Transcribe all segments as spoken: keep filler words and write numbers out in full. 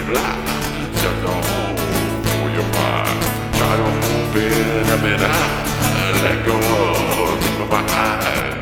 you lie. Shut the hole for your mind. Try to open up and I let go of my eyes.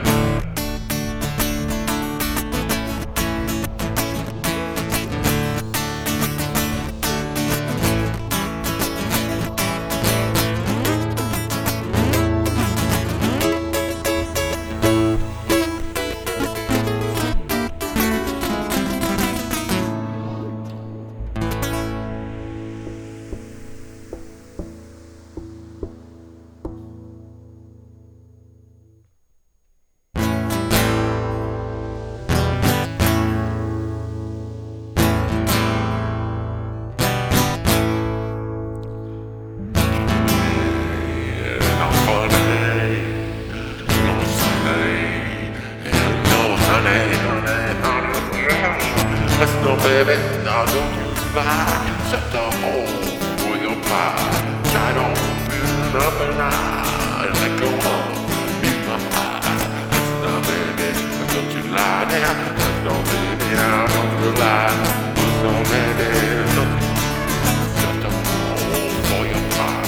Let's go, baby, now don't you slide. Shut the hole for your pride. Try to open up and I let go of in my eyes. Let's go, baby, don't you lie now. Let's go, baby, now don't you lie. Let's go, baby, don't you shut the hole for your pride.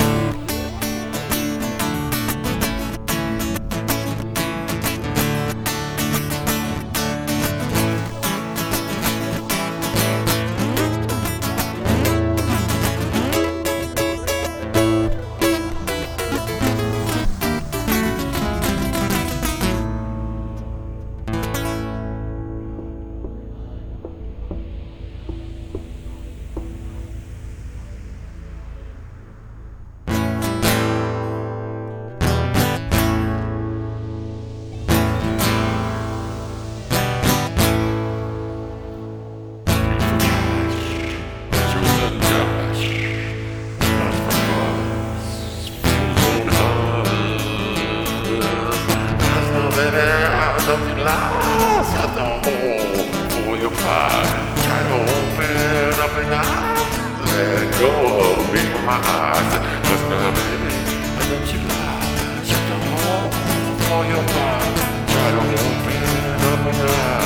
Don't you lie, shut the hole for your pride. Try to open up and I let go of me from my eyes. Let's go, baby, don't you lie, shut the hole for your pride. Try to open up and I